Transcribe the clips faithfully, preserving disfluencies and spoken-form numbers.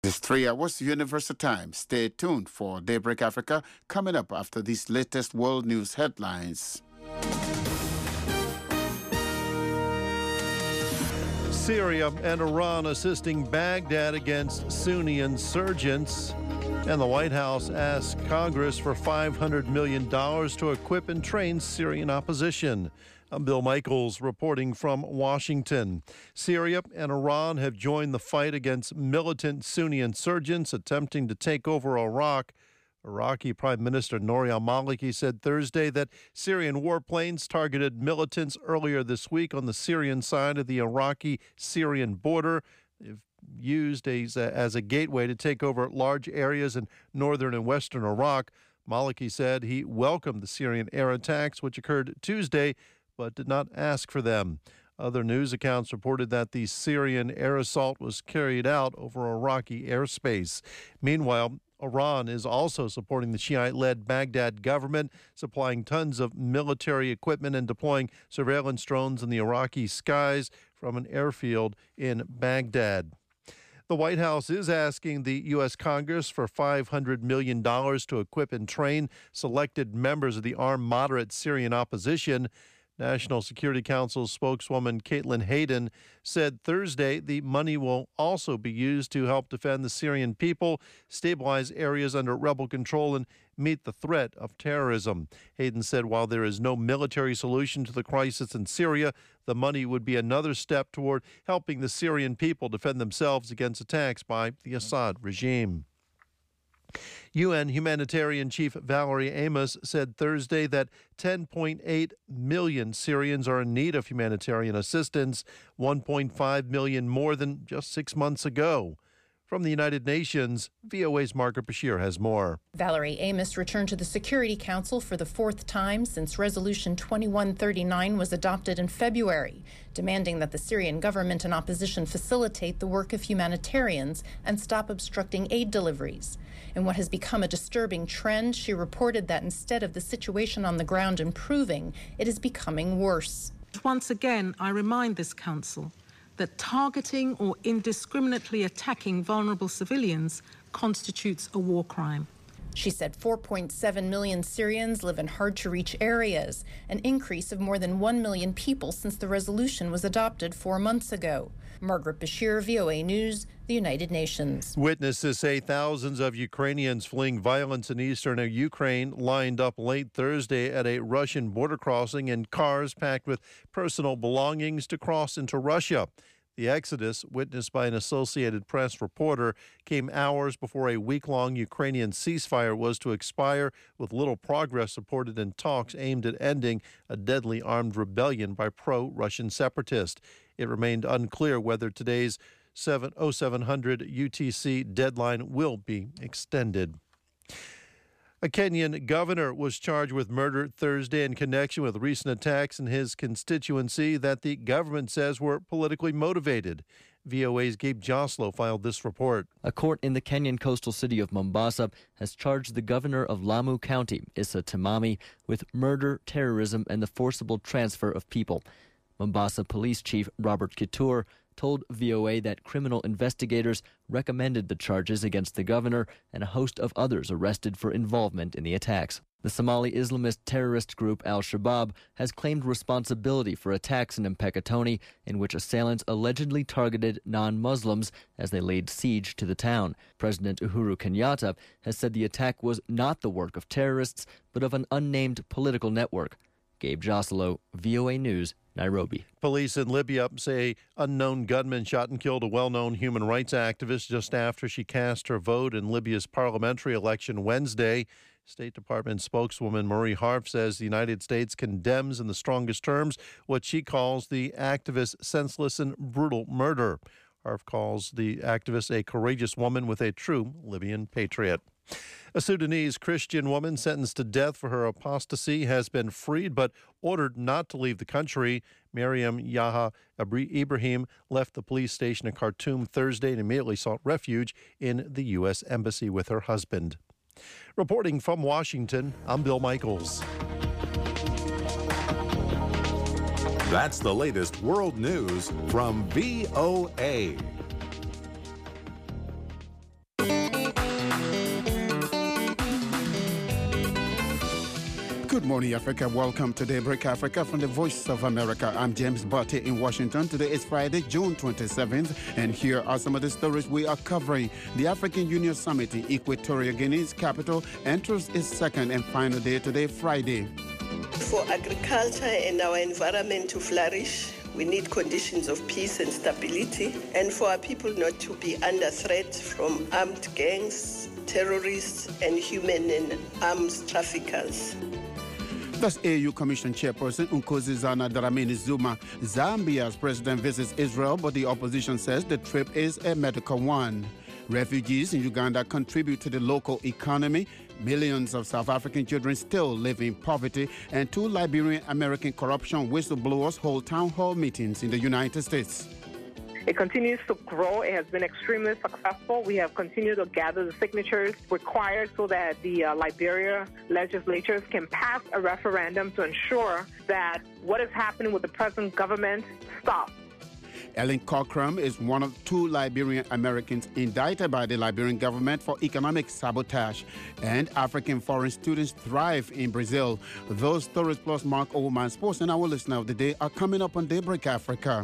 This three hours Universal Time. Stay tuned for Daybreak Africa coming up after these latest world news headlines. Syria and Iran assisting Baghdad against Sunni insurgents. And the White House asks Congress for five hundred million dollars to equip and train Syrian opposition. I'm Bill Michaels reporting from Washington. Syria and Iran have joined the fight against militant Sunni insurgents attempting to take over Iraq. Iraqi Prime Minister Nouri al-Maliki said Thursday that Syrian warplanes targeted militants earlier this week on the Syrian side of the Iraqi-Syrian border. They've used as a, as a gateway to take over large areas in northern and western Iraq. Maliki said he welcomed the Syrian air attacks, which occurred Tuesday, but did not ask for them. Other news accounts reported that the Syrian air assault was carried out over Iraqi airspace. Meanwhile, Iran is also supporting the Shiite-led Baghdad government, supplying tons of military equipment and deploying surveillance drones in the Iraqi skies from an airfield in Baghdad. The White House is asking the U S. Congress for five hundred million dollars to equip and train selected members of the armed moderate Syrian opposition. National Security Council spokeswoman Caitlin Hayden said Thursday the money will also be used to help defend the Syrian people, stabilize areas under rebel control, and meet the threat of terrorism. Hayden said while there is no military solution to the crisis in Syria, the money would be another step toward helping the Syrian people defend themselves against attacks by the Assad regime. U N humanitarian chief Valerie Amos said Thursday that ten point eight million Syrians are in need of humanitarian assistance, one point five million more than just six months ago. From the United Nations, V O A's Margaret Bashir has more. Valerie Amos returned to the Security Council for the fourth time since Resolution twenty-one thirty-nine was adopted in February, demanding that the Syrian government and opposition facilitate the work of humanitarians and stop obstructing aid deliveries. In what has become a disturbing trend, she reported that instead of the situation on the ground improving, it is becoming worse. Once again, I remind this Council that targeting or indiscriminately attacking vulnerable civilians constitutes a war crime. She said four point seven million Syrians live in hard-to-reach areas, an increase of more than one million people since the resolution was adopted four months ago. Margaret Bashir, V O A News, the United Nations. Witnesses say thousands of Ukrainians fleeing violence in eastern Ukraine lined up late Thursday at a Russian border crossing in cars packed with personal belongings to cross into Russia. The exodus, witnessed by an Associated Press reporter, came hours before a week-long Ukrainian ceasefire was to expire, with little progress reported in talks aimed at ending a deadly armed rebellion by pro-Russian separatists. It remained unclear whether today's oh seven hundred U T C deadline will be extended. A Kenyan governor was charged with murder Thursday in connection with recent attacks in his constituency that the government says were politically motivated. V O A's Gabe Joslow filed this report. A court in the Kenyan coastal city of Mombasa has charged the governor of Lamu County, Issa Timami, with murder, terrorism, and the forcible transfer of people. Mombasa Police Chief Robert Kitur told V O A that criminal investigators recommended the charges against the governor and a host of others arrested for involvement in the attacks. The Somali Islamist terrorist group Al-Shabaab has claimed responsibility for attacks in Mpeketoni in which assailants allegedly targeted non-Muslims as they laid siege to the town. President Uhuru Kenyatta has said the attack was not the work of terrorists, but of an unnamed political network. Gabe Joslow, V O A News, Nairobi. Police in Libya say unknown gunman shot and killed a well-known human rights activist just after she cast her vote in Libya's parliamentary election Wednesday. State Department spokeswoman Marie Harf says the United States condemns in the strongest terms what she calls the activist's senseless and brutal murder. Harf calls the activist a courageous woman with a true Libyan patriot. A Sudanese Christian woman sentenced to death for her apostasy has been freed but ordered not to leave the country. Mariam Yaha Ibrahim left the police station in Khartoum Thursday and immediately sought refuge in the U S Embassy with her husband. Reporting from Washington, I'm Bill Michaels. That's the latest world news from V O A. Good morning, Africa. Welcome to Daybreak Africa from the Voice of America. I'm James Barty in Washington. Today is Friday, June twenty-seventh, and here are some of the stories we are covering. The African Union Summit in Equatorial Guinea's capital enters its second and final day today, Friday. For agriculture and our environment to flourish, we need conditions of peace and stability, and for our people not to be under threat from armed gangs, terrorists, and human and arms traffickers. That's A U Commission Chairperson Nkosazana Dlamini-Zuma. Zambia's president visits Israel, but the opposition says the trip is a medical one. Refugees in Uganda contribute to the local economy. Millions of South African children still live in poverty, and two Liberian-American corruption whistleblowers hold town hall meetings in the United States. It continues to grow. It has been extremely successful. We have continued to gather the signatures required so that the uh, Liberia legislatures can pass a referendum to ensure that what is happening with the present government stops. Ellen Cochran is one of two Liberian Americans indicted by the Liberian government for economic sabotage. And African foreign students thrive in Brazil. Those stories plus Mark Oldman Sports and our listener of the day are coming up on Daybreak Africa.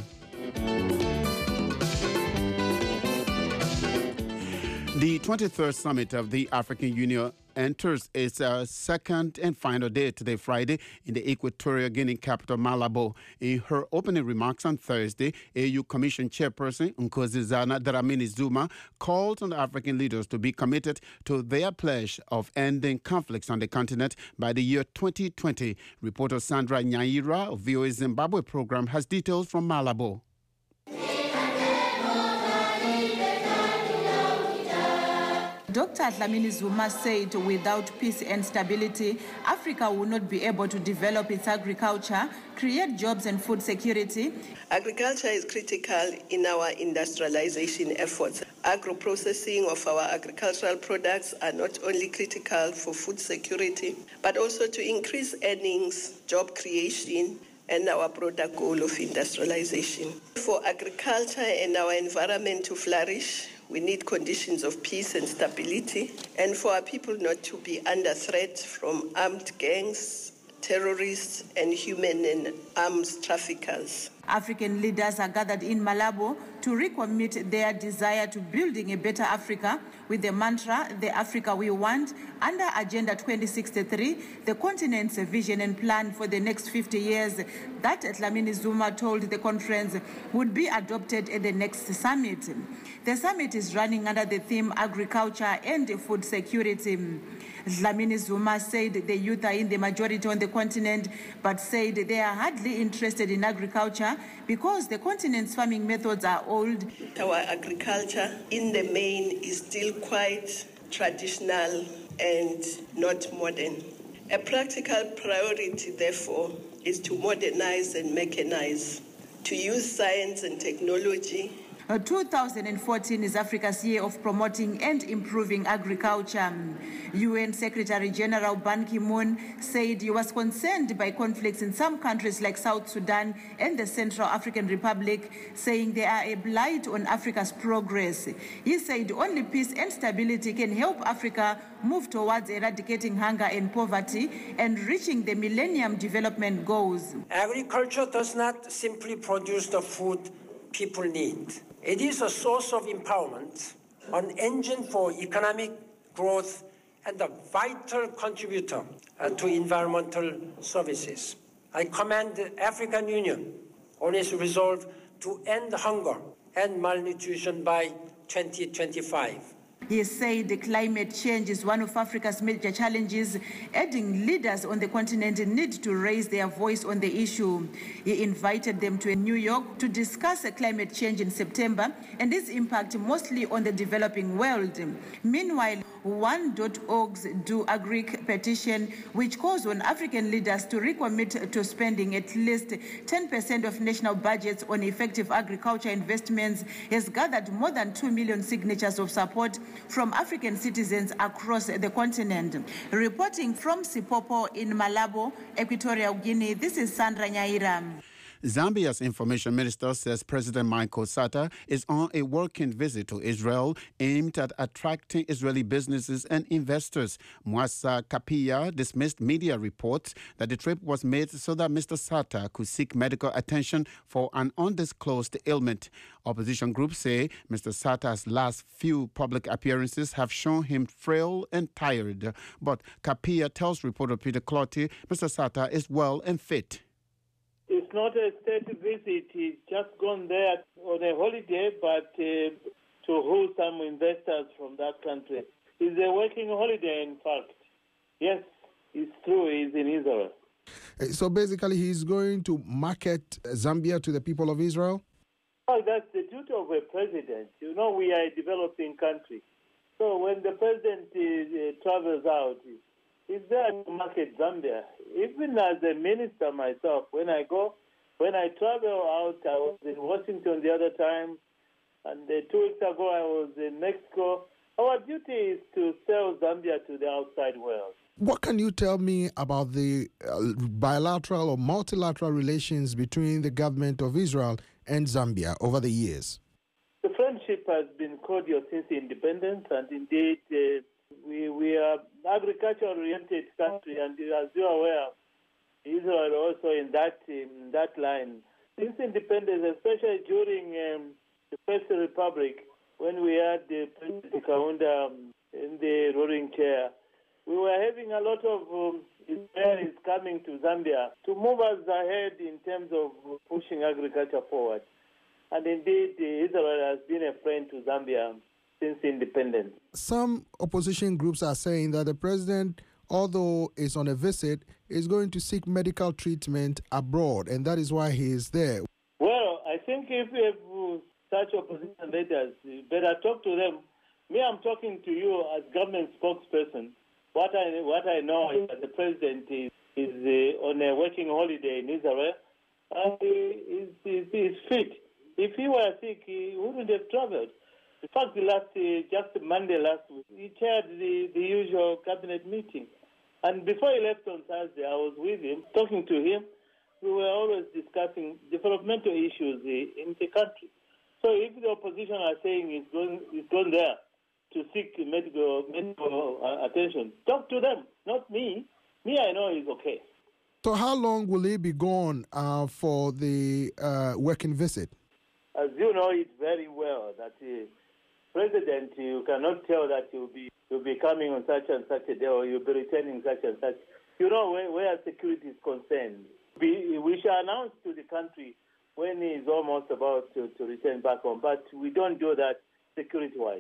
The twenty-third summit of the African Union enters its uh, second and final day today, Friday, in the Equatorial Guinea capital, Malabo. In her opening remarks on Thursday, A U Commission Chairperson Nkosazana Dlamini-Zuma called on the African leaders to be committed to their pledge of ending conflicts on the continent by the year twenty twenty. Reporter Sandra Nyaira of V O A Zimbabwe program has details from Malabo. Doctor Dlamini-Zuma said without peace and stability, Africa will not be able to develop its agriculture, create jobs and food security. Agriculture is critical in our industrialization efforts. Agro-processing of our agricultural products are not only critical for food security, but also to increase earnings, job creation, and our broader goal of industrialization. For agriculture and our environment to flourish, we need conditions of peace and stability, and for our people not to be under threat from armed gangs, terrorists, and human and arms traffickers. African leaders are gathered in Malabo to recommit their desire to building a better Africa with the mantra, the Africa we want, under Agenda twenty sixty-three, the continent's vision and plan for the next fifty years that Dlamini-Zuma told the conference would be adopted at the next summit. The summit is running under the theme Agriculture and Food Security. Dlamini-Zuma said the youth are in the majority on the continent, but said they are hardly interested in agriculture because the continent's farming methods are old. Our agriculture in the main is still quite traditional and not modern. A practical priority, therefore, is to modernize and mechanize, to use science and technology. Uh, two thousand fourteen is Africa's year of promoting and improving agriculture. U N Secretary General Ban Ki-moon said he was concerned by conflicts in some countries like South Sudan and the Central African Republic, saying they are a blight on Africa's progress. He said only peace and stability can help Africa move towards eradicating hunger and poverty and reaching the Millennium Development Goals. Agriculture does not simply produce the food people need. It is a source of empowerment, an engine for economic growth, and a vital contributor uh, to environmental services. I commend the African Union on its resolve to end hunger and malnutrition by twenty twenty-five. He said the climate change is one of Africa's major challenges, adding leaders on the continent need to raise their voice on the issue. He invited them to New York to discuss climate change in September and its impact mostly on the developing world. Meanwhile, one dot org's Do Agric petition, which calls on African leaders to recommit to spending at least ten percent of national budgets on effective agriculture investments, has gathered more than two million signatures of support from African citizens across the continent. Reporting from Sipopo in Malabo, Equatorial Guinea, this is Sandra Nyaira. Zambia's information minister says President Michael Sata is on a working visit to Israel aimed at attracting Israeli businesses and investors. Mwasa Kapia dismissed media reports that the trip was made so that Mister Sata could seek medical attention for an undisclosed ailment. Opposition groups say Mister Sata's last few public appearances have shown him frail and tired. But Kapia tells reporter Peter Clotty Mister Sata is well and fit. It's not a state visit. He's just gone there on a holiday, but uh, to host some investors from that country. It's a working holiday, in fact. Yes, it's true. He's in Israel. So basically, he's going to market Zambia to the people of Israel? Well, that's the duty of a president. You know, we are a developing country. So when the president uh, travels out, he's there to market Zambia. Even as a minister myself, when I go, when I travel out, I was in Washington the other time, and uh, two weeks ago I was in Mexico. Our duty is to sell Zambia to the outside world. What can you tell me about the uh, bilateral or multilateral relations between the government of Israel and Zambia over the years? The friendship has been cordial since independence, and indeed uh, we we are agriculture-oriented country, and as you are aware, Israel also in that in that line. Since independence, especially during um, the First Republic, when we had the President Kaunda um, in the ruling chair, we were having a lot of um, Israelis coming to Zambia to move us ahead in terms of pushing agriculture forward. And indeed, Israel has been a friend to Zambia since independence. Some opposition groups are saying that the president, although is on a visit, is going to seek medical treatment abroad, and that is why he is there. Well, I think if we have such opposition leaders, you better talk to them. Me, I'm talking to you as government spokesperson. What I what I know is that the president is, is uh, on a working holiday in Israel, and he is he, fit. If he were sick, he wouldn't have traveled. In fact, the last, uh, just Monday last week, he chaired the, the usual cabinet meeting. And before he left on Thursday, I was with him, talking to him. We were always discussing developmental issues uh, in the country. So if the opposition are saying he's going, he's gone there to seek medical, medical uh, attention, talk to them, not me. Me, I know he's okay. So how long will he be gone uh, for the uh, working visit? As you know it very well, that the president, you cannot tell that you'll be you'll be coming on such and such a day or you'll be returning such and such. You know, where, where security is concerned, we, we shall announce to the country when he is almost about to, to return back home, but we don't do that security-wise.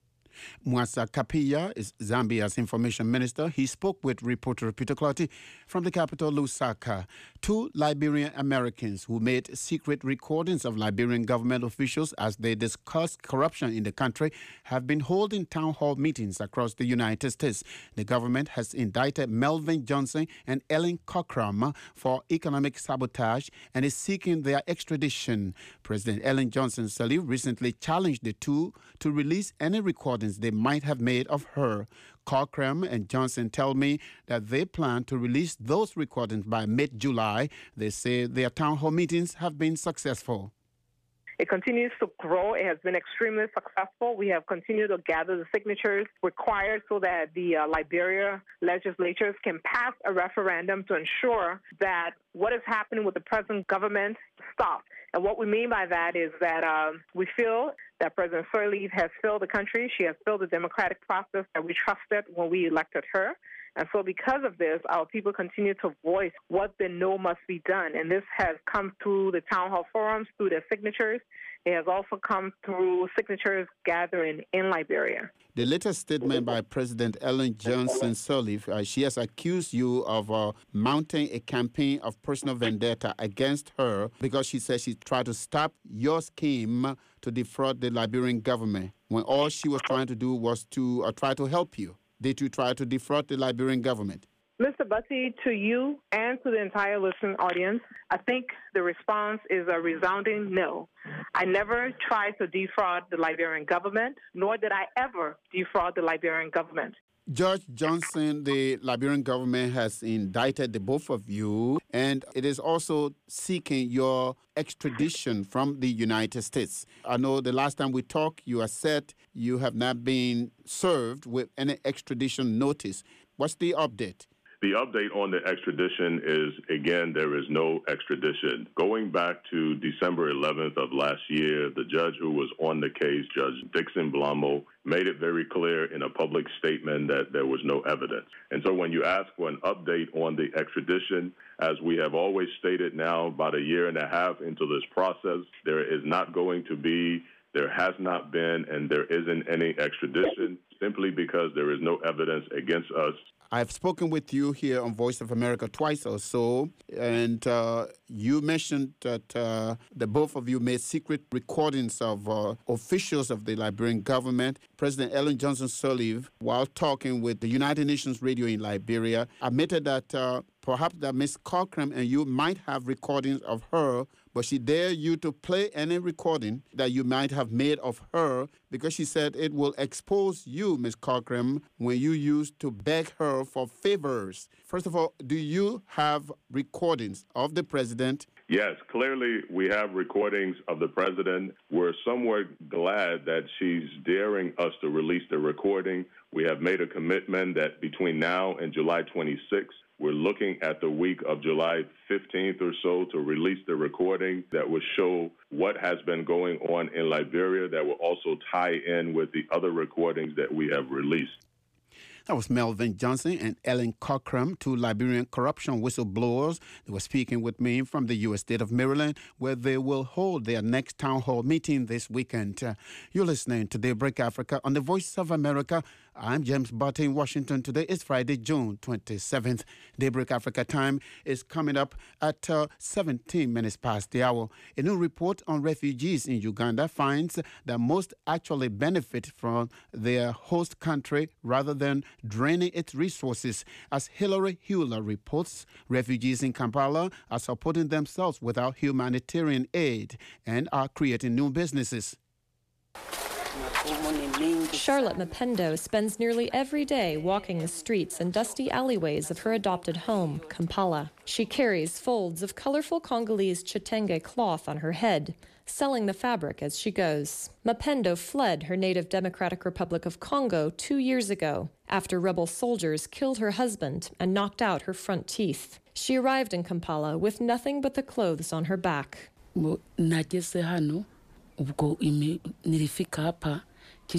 Mwasa Kapia is Zambia's information minister. He spoke with reporter Peter Clotty from the capital, Lusaka. Two Liberian Americans who made secret recordings of Liberian government officials as they discussed corruption in the country have been holding town hall meetings across the United States. The government has indicted Melvin Johnson and Ellen Cochran for economic sabotage and is seeking their extradition. President Ellen Johnson Sirleaf recently challenged the two to release any recordings they might have made of her. Cochran and Johnson tell me that they plan to release those recordings by mid-July. They say their town hall meetings have been successful. It continues to grow. It has been extremely successful. We have continued to gather the signatures required so that the uh, Liberia legislatures can pass a referendum to ensure that what is happening with the present government stops. And what we mean by that is that uh, we feel that President Sirleaf has failed the country. She has failed the democratic process that we trusted when we elected her. And so because of this, our people continue to voice what they know must be done. And this has come through the town hall forums, through their signatures. It has also come through signatures gathering in Liberia. The latest statement by President Ellen Johnson Sirleaf, uh, she has accused you of uh, mounting a campaign of personal vendetta against her because she says she tried to stop your scheme to defraud the Liberian government when all she was trying to do was to uh, try to help you. Did you try to defraud the Liberian government? Mister Bussey, to you and to the entire listening audience, I think the response is a resounding no. I never tried to defraud the Liberian government, nor did I ever defraud the Liberian government. Judge Johnson, the Liberian government has indicted the both of you, and it is also seeking your extradition from the United States. I know the last time we talked, you have said you have not been served with any extradition notice. What's the update? The update on the extradition is, again, there is no extradition. Going back to December eleventh of last year, the judge who was on the case, Judge Dixon Blamo, made it very clear in a public statement that there was no evidence. And so when you ask for an update on the extradition, as we have always stated now, about a year and a half into this process, there is not going to be, there has not been, and there isn't any extradition, simply because there is no evidence against us. I've spoken with you here on Voice of America twice or so, and uh, you mentioned that uh, the both of you made secret recordings of uh, officials of the Liberian government. President Ellen Johnson Sirleaf, while talking with the United Nations Radio in Liberia, admitted that uh, perhaps that Miz Cockram and you might have recordings of her, but she dared you to play any recording that you might have made of her because she said it will expose you, Miz Cockram, when you used to beg her for favors. First of all, do you have recordings of the president? Yes, clearly we have recordings of the president. We're somewhat glad that she's daring us to release the recording. We have made a commitment that between now and July twenty-sixth, we're looking at the week of July fifteenth or so to release the recording that will show what has been going on in Liberia, that will also tie in with the other recordings that we have released. That was Melvin Johnson and Ellen Cockram, two Liberian corruption whistleblowers. They were speaking with me from the U S state of Maryland, where they will hold their next town hall meeting this weekend. Uh, you're listening to Daybreak Africa on the Voice of America. I'm James Butte in Washington. Today is Friday, June twenty-seventh. Daybreak Africa time is coming up at uh, seventeen minutes past the hour. A new report on refugees in Uganda finds that most actually benefit from their host country rather than draining its resources. As Hilary Hewler reports, refugees in Kampala are supporting themselves without humanitarian aid and are creating new businesses. Charlotte Mapendo spends nearly every day walking the streets and dusty alleyways of her adopted home, Kampala. She carries folds of colorful Congolese chitenge cloth on her head, selling the fabric as she goes. Mapendo fled her native Democratic Republic of Congo two years ago after rebel soldiers killed her husband and knocked out her front teeth. She arrived in Kampala with nothing but the clothes on her back. She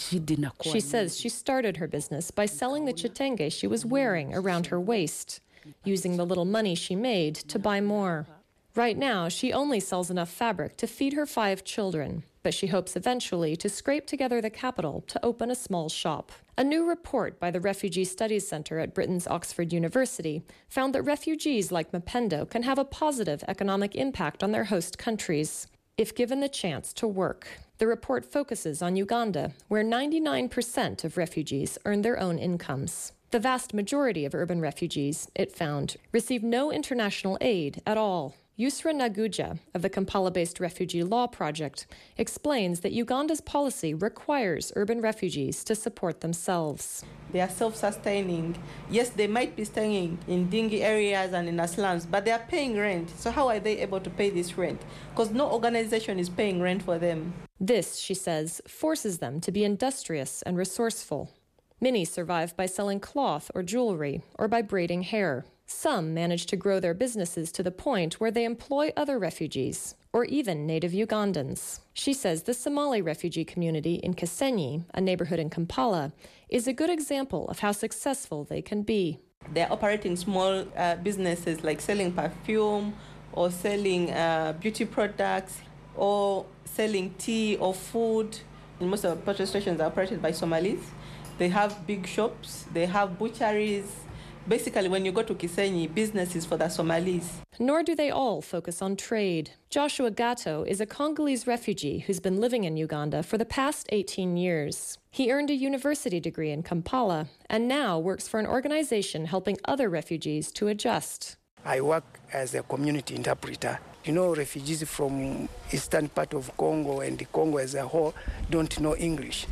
says she started her business by selling the chitenge she was wearing around her waist, using the little money she made to buy more. Right now, she only sells enough fabric to feed her five children, but she hopes eventually to scrape together the capital to open a small shop. A new report by the Refugee Studies Center at Britain's Oxford University found that refugees like Mapendo can have a positive economic impact on their host countries if given the chance to work. The report focuses on Uganda, where ninety-nine percent of refugees earn their own incomes. The vast majority of urban refugees, it found, receive no international aid at all. Yusra Naguja of the Kampala-based Refugee Law Project explains that Uganda's policy requires urban refugees to support themselves. They are self-sustaining. Yes, they might be staying in dingy areas and in the slums, but they are paying rent. So how are they able to pay this rent? Because no organization is paying rent for them. This, she says, forces them to be industrious and resourceful. Many survive by selling cloth or jewelry or by braiding hair. Some manage to grow their businesses to the point where they employ other refugees, or even native Ugandans. She says the Somali refugee community in Kisenyi, a neighborhood in Kampala, is a good example of how successful they can be. They're operating small uh, businesses like selling perfume or selling uh, beauty products or selling tea or food. Most of the petrol stations are operated by Somalis. They have big shops, they have butcheries. Basically, when you go to Kisenyi, business is for the Somalis. Nor do they all focus on trade. Joshua Gatto is a Congolese refugee who's been living in Uganda for the past eighteen years. He earned a university degree in Kampala and now works for an organization helping other refugees to adjust. I work as a community interpreter. You know, refugees from eastern part of Congo and the Congo as a whole don't know English.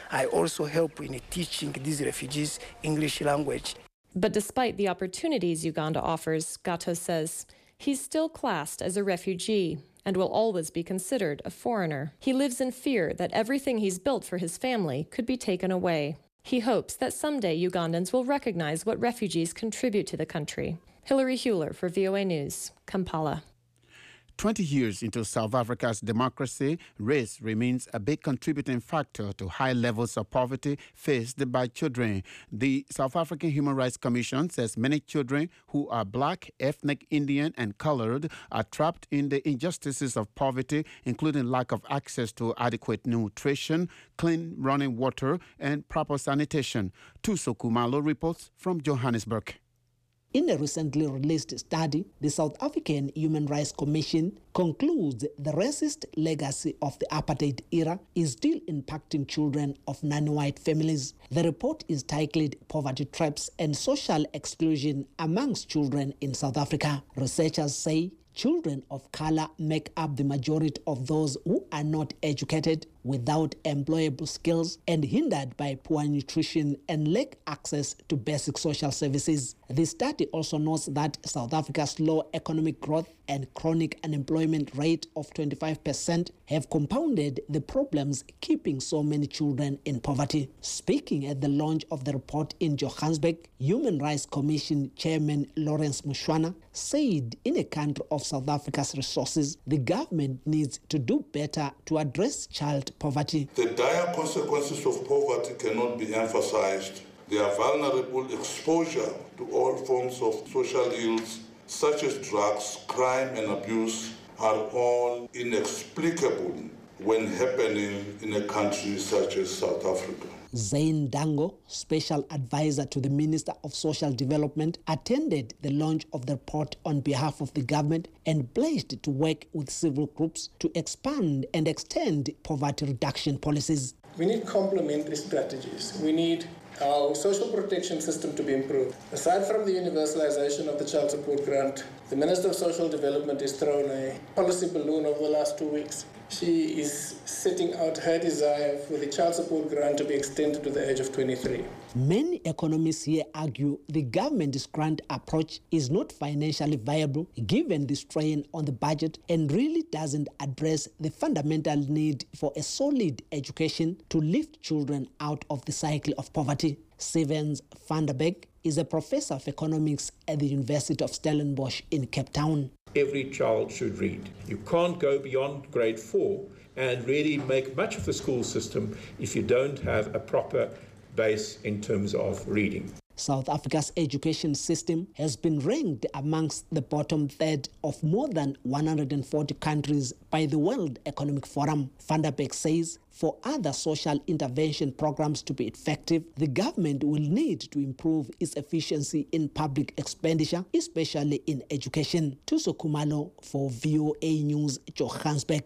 I also help in teaching these refugees English language. But despite the opportunities Uganda offers, Gato says he's still classed as a refugee and will always be considered a foreigner. He lives in fear that everything he's built for his family could be taken away. He hopes that someday Ugandans will recognize what refugees contribute to the country. Hilary Hewler for V O A News, Kampala. twenty years into South Africa's democracy, race remains a big contributing factor to high levels of poverty faced by children. The South African Human Rights Commission says many children who are black, ethnic, Indian, and colored are trapped in the injustices of poverty, including lack of access to adequate nutrition, clean running water, and proper sanitation. Tuso Kumalo reports from Johannesburg. In a recently released study, the South African Human Rights Commission concludes the racist legacy of the apartheid era is still impacting children of non-white families. The report is titled Poverty Traps and Social Exclusion Amongst Children in South Africa. Researchers say children of color make up the majority of those who are not educated, without employable skills, and hindered by poor nutrition and lack access to basic social services. The study also notes that South Africa's low economic growth and chronic unemployment rate of twenty-five percent have compounded the problems keeping so many children in poverty. Speaking at the launch of the report in Johannesburg, Human Rights Commission Chairman Lawrence Mushwana said in a country of South Africa's resources, the government needs to do better to address child poverty. The dire consequences of poverty cannot be emphasized. They are vulnerable exposure to all forms of social ills, such as drugs, crime, and abuse, are all inexplicable when happening in a country such as South Africa. Zain Dango, Special Advisor to the Minister of Social Development, attended the launch of the report on behalf of the government and pledged to work with civil groups to expand and extend poverty reduction policies. We need complementary strategies. We need our social protection system to be improved. Aside from the universalization of the child support grant, the Minister of Social Development has thrown a policy balloon over the last two weeks. She is setting out her desire for the child support grant to be extended to the age of twenty-three. Many economists here argue the government's grant approach is not financially viable given the strain on the budget and really doesn't address the fundamental need for a solid education to lift children out of the cycle of poverty. Stevens van der Beek is a professor of economics at the University of Stellenbosch in Cape Town. Every child should read. You can't go beyond grade four and really make much of the school system if you don't have a proper base in terms of reading. South Africa's education system has been ranked amongst the bottom third of more than one hundred forty countries by the World Economic Forum. Van der Beek says for other social intervention programs to be effective, the government will need to improve its efficiency in public expenditure, especially in education. Tuso Kumalo for V O A News, Johannesburg.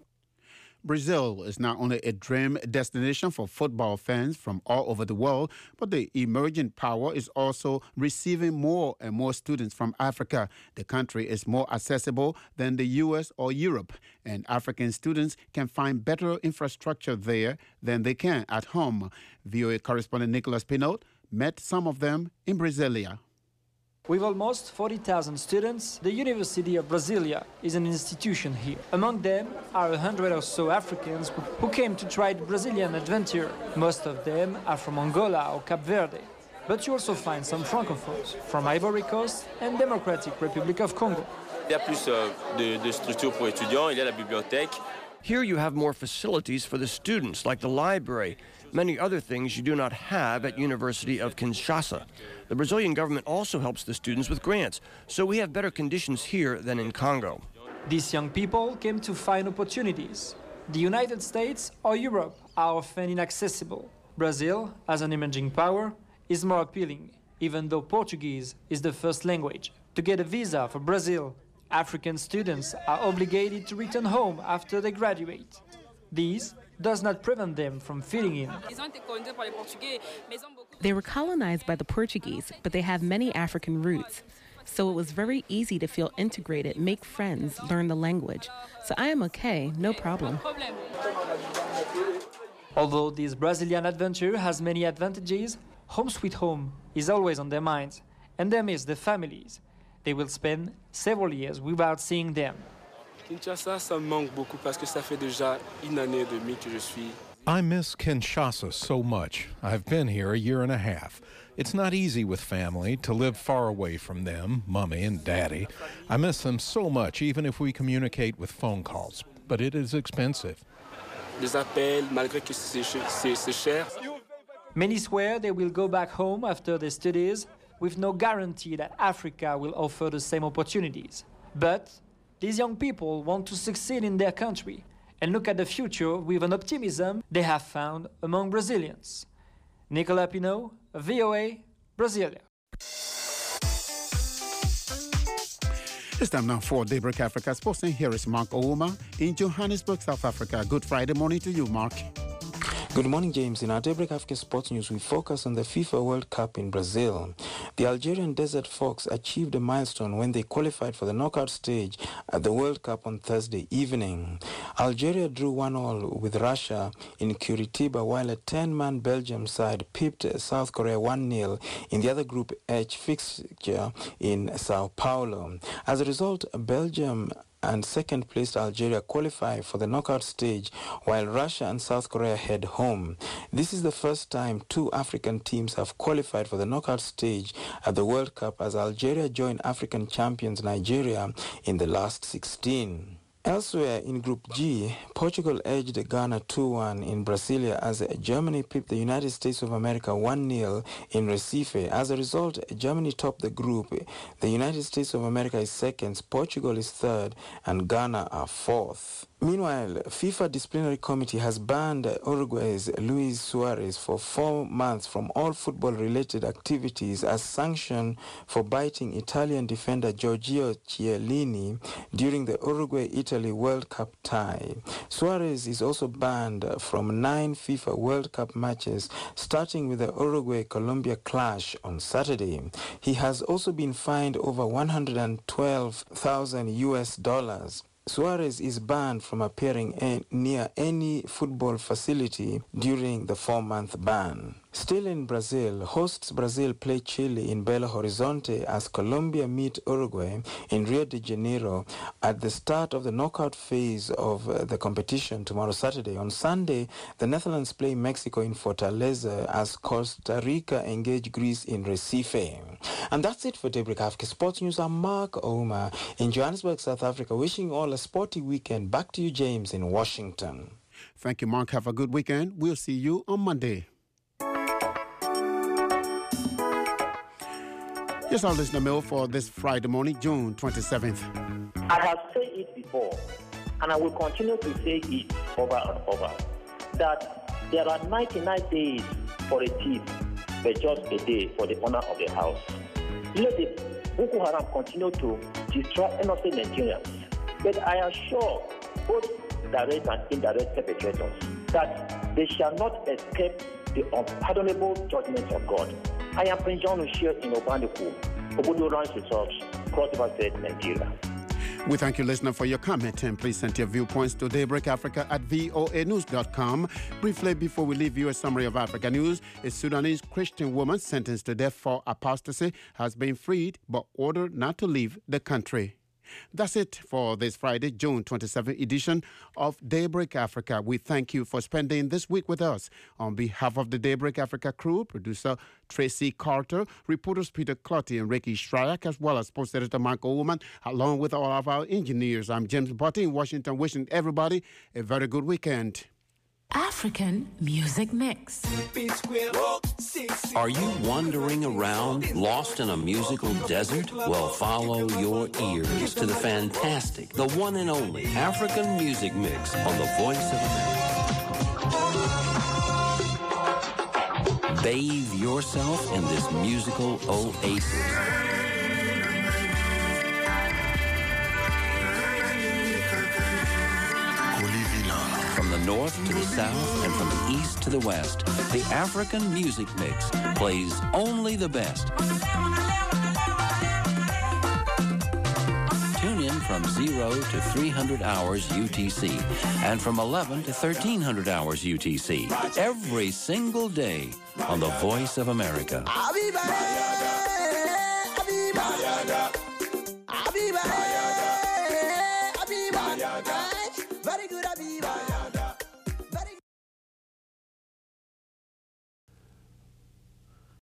Brazil is not only a dream destination for football fans from all over the world, but the emerging power is also receiving more and more students from Africa. The country is more accessible than the U S or Europe, and African students can find better infrastructure there than they can at home. V O A correspondent Nicholas Pinot met some of them in Brasilia. With almost forty thousand students, the University of Brasilia is an institution here. Among them are a hundred or so Africans who came to try the Brazilian adventure. Most of them are from Angola or Cape Verde. But you also find some francophones from Ivory Coast and Democratic Republic of Congo. Il y a plus de, de structures pour étudiants, il y a la bibliothèque. Here you have more facilities for the students, like the library, many other things you do not have at University of Kinshasa. The Brazilian government also helps the students with grants, so we have better conditions here than in Congo. These young people came to find opportunities. The United States or Europe are often inaccessible. Brazil, as an emerging power, is more appealing, even though Portuguese is the first language. To get a visa for Brazil, African students are obligated to return home after they graduate. These does not prevent them from fitting in. They were colonized by the Portuguese, but they have many African roots. So it was very easy to feel integrated, make friends, learn the language. So I am okay, no problem. Although this Brazilian adventure has many advantages, home sweet home is always on their minds, and they miss their families. They will spend several years without seeing them. Kinshasa, ça me manque beaucoup parce que ça fait déjà une année et demie que je suis. I miss Kinshasa so much. I've been here a year and a half. It's not easy with family to live far away from them, Mommy and Daddy. I miss them so much, even if we communicate with phone calls. But it is expensive. Les appels, malgré que c'est cher. Many swear they will go back home after their studies with no guarantee that Africa will offer the same opportunities. But these young people want to succeed in their country and look at the future with an optimism they have found among Brazilians. Nicolas Pinot, V O A, Brasilia. It's time now for Daybreak Africa Sports, and here is Mark Ouma in Johannesburg, South Africa. Good Friday morning to you, Mark. Good morning, James. In our Daybreak Africa Sports News, we focus on the FIFA World Cup in Brazil. The Algerian Desert Fox achieved a milestone when they qualified for the knockout stage at the World Cup on Thursday evening. Algeria drew one all with Russia in Curitiba, while a ten-man Belgium side pipped South Korea one nil in the other Group H fixture in Sao Paulo. As a result, Belgium and second-placed Algeria qualify for the knockout stage, while Russia and South Korea head home. This is the first time two African teams have qualified for the knockout stage at the World Cup, as Algeria joined African champions Nigeria in the last sixteen. Elsewhere in Group G, Portugal edged Ghana two one in Brasilia as Germany pipped the United States of America one nil in Recife. As a result, Germany topped the group. The United States of America is second, Portugal is third, and Ghana are fourth. Meanwhile, FIFA Disciplinary Committee has banned Uruguay's Luis Suarez for four months from all football-related activities as sanction for biting Italian defender Giorgio Chiellini during the Uruguay-Italy World Cup tie. Suarez is also banned from nine FIFA World Cup matches, starting with the Uruguay-Colombia clash on Saturday. He has also been fined over one hundred twelve thousand U S dollars. Suarez is banned from appearing a- near any football facility during the four-month ban. Still in Brazil, hosts Brazil play Chile in Belo Horizonte as Colombia meet Uruguay in Rio de Janeiro at the start of the knockout phase of uh, the competition tomorrow Saturday. On Sunday, the Netherlands play Mexico in Fortaleza as Costa Rica engage Greece in Recife. And that's it for Daybreak Africa Sports News. I'm Mark Ouma in Johannesburg, South Africa, wishing you all a sporty weekend. Back to you, James, in Washington. Thank you, Mark. Have a good weekend. We'll see you on Monday. Here's our listener mail for this Friday morning, June twenty-seventh. I have said it before, and I will continue to say it over and over, that there are ninety-nine days for a thief, but just a day for the owner of the house. Let the Boko Haram continue to destroy innocent Nigerians, but I assure both direct and indirect perpetrators that they shall not escape the unpardonable judgment of God. I am Prince John Ushir in Obandiku, Obodo Ranch Resorts, Cross River State, Nigeria. We thank you, listener, for your comment, and please send your viewpoints to Daybreak Africa at V O A news dot com. Briefly, before we leave you, a summary of Africa news. A Sudanese Christian woman sentenced to death for apostasy has been freed but ordered not to leave the country. That's it for this Friday, June twenty-seventh edition of Daybreak Africa. We thank you for spending this week with us. On behalf of the Daybreak Africa crew, producer Tracy Carter, reporters Peter Clotty and Ricky Shryak, as well as sports editor Michael Woolman, along with all of our engineers. I'm James Butty in Washington, wishing everybody a very good weekend. African Music Mix. Are you wandering around, lost in a musical desert? Well, follow your ears to the fantastic, the one and only African Music Mix on the Voice of America. Bathe yourself in this musical oasis. From the north to the south and from the east to the west, the African Music Mix plays only the best. Tune in from zero to three hundred hours U T C and from eleven to thirteen hundred hours U T C every single day on the Voice of America. Mayaga.